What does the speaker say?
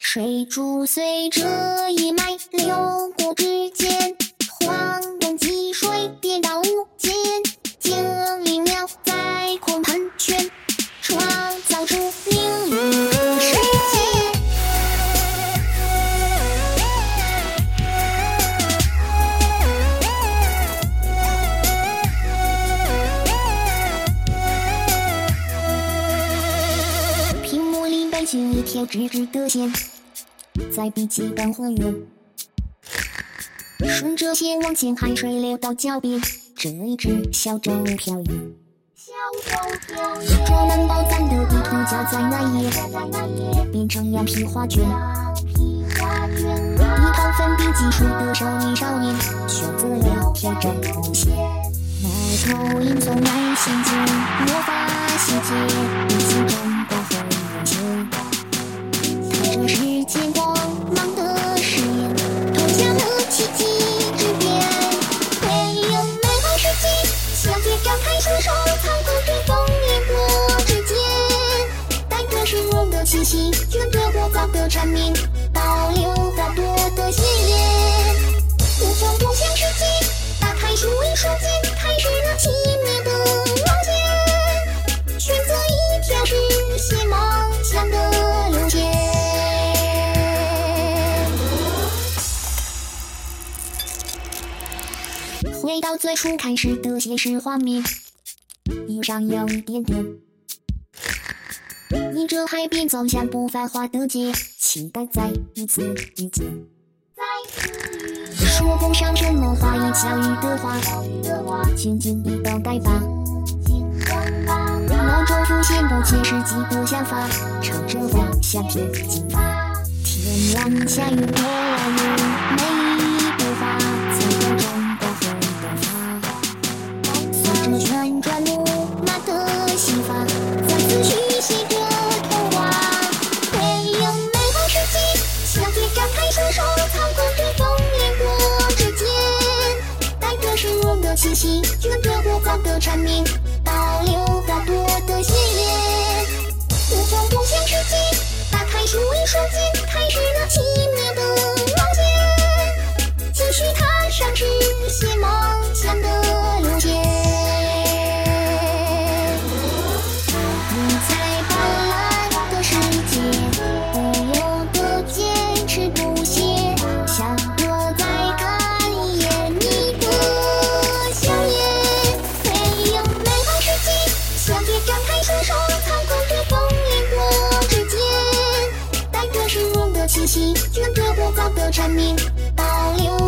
水珠随着一脉流过指尖，晃动积水跌到无间，精灵鸟在空盘旋，创造出另一个世界。屏幕里摆起一条直直的线，在笔记本还原，顺着线往前，海水流到脚边，这一只小舟漂移。专门包咱的地图夹在那页，变成羊皮画卷。一头粉笔技术的少女少年，选择了挑战路线。埋头吟诵满心经，魔法世界，一起中国和人间。踏着世界光芒的誓言，投下了奇迹之边。会有美好世界，向前张开双手，苍空追风掠过指尖。带着湿润的气息，卷着过早的缠绵，保留花朵的鲜艳。无穷无限世界，打开书一瞬间，开始了奇妙的冒险。选择一条实现梦想的路线。回到最初开始的写实画面，衣上有一点点。逆着海边走向不繁华的街，期待再一次遇见。说不上什么花言巧语的话，轻轻一道改发。脑中浮现不切实际的想法，朝着方向偏进发。天蓝下雨过来雨，美丽的花在风中光辉迸发。随着旋转木马的戏法，再次续写着童话。会有美好世界，向前张开双手，苍空追风掠过指尖。带着湿润的气息，卷着过早的缠绵，保留花朵的鲜艳。无穷无限世界，打开书一瞬间，开始了奇妙的冒险。继续踏上实现梦想的路线。五彩斑斓的世界，不由得坚持不懈，想多再看一眼你的笑颜。会有美好世界，向前张开双手，苍空追风掠过指尖。带着湿润的气息，卷着过早的缠绵，保留